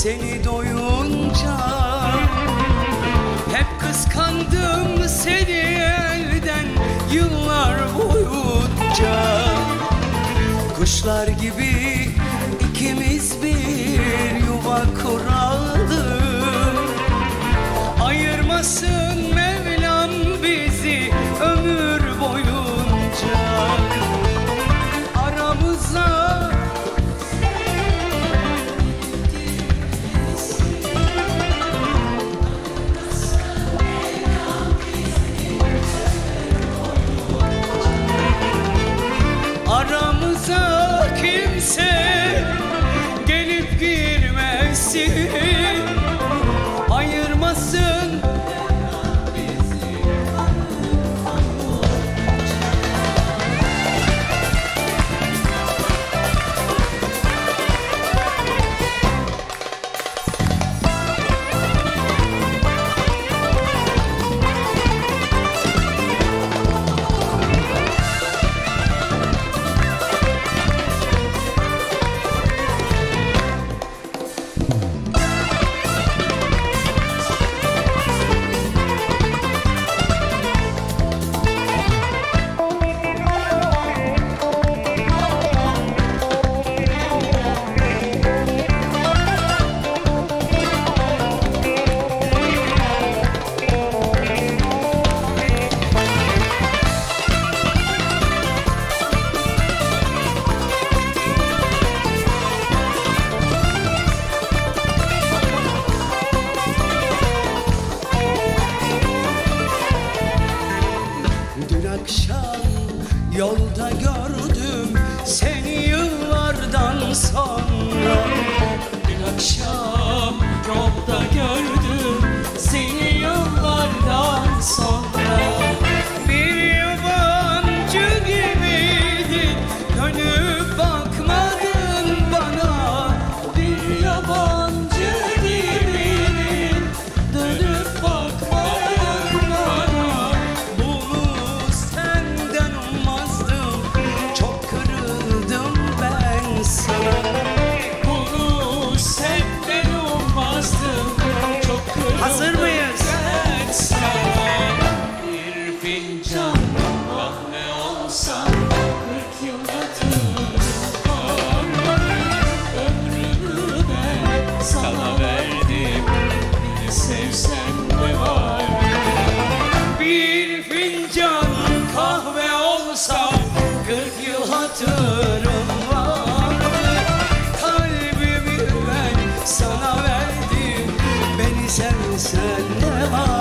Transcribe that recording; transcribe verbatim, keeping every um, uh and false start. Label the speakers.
Speaker 1: seni doyunca. Hep kıskandım seni elden yıllar boyunca. Kuşlar gibi ikimiz bir yuva kuralım. Ayırmasın Mevlam bizi ömür boyunca. Aramıza Aramıza kimse gelip girmesin, ayırmasın akşam yolda gördüm seni yıllardan sonra.
Speaker 2: Bir akşam yolda gördüm seni yıllardan sonra.
Speaker 1: Bir yabancı gibiydin, dönüp bakmadın bana.
Speaker 2: Bir yabancı gibiydin, dönüp bakmadın bana.
Speaker 1: Bunu senden ummazdım, çok kırıldım ben sana.
Speaker 2: Bunu senden ummazdım, çok kırıldım
Speaker 1: Hazır mıyız?
Speaker 2: ben sana. Bir fincan kahve olsa kırk yıl yatırım ömrümü ben sana verdim. Beni sevsen ne var?
Speaker 1: Bir fincan kahve olsa kırk yıl hatırım vardı. Kalbimi ben sana verdim, beni sevsen ne var?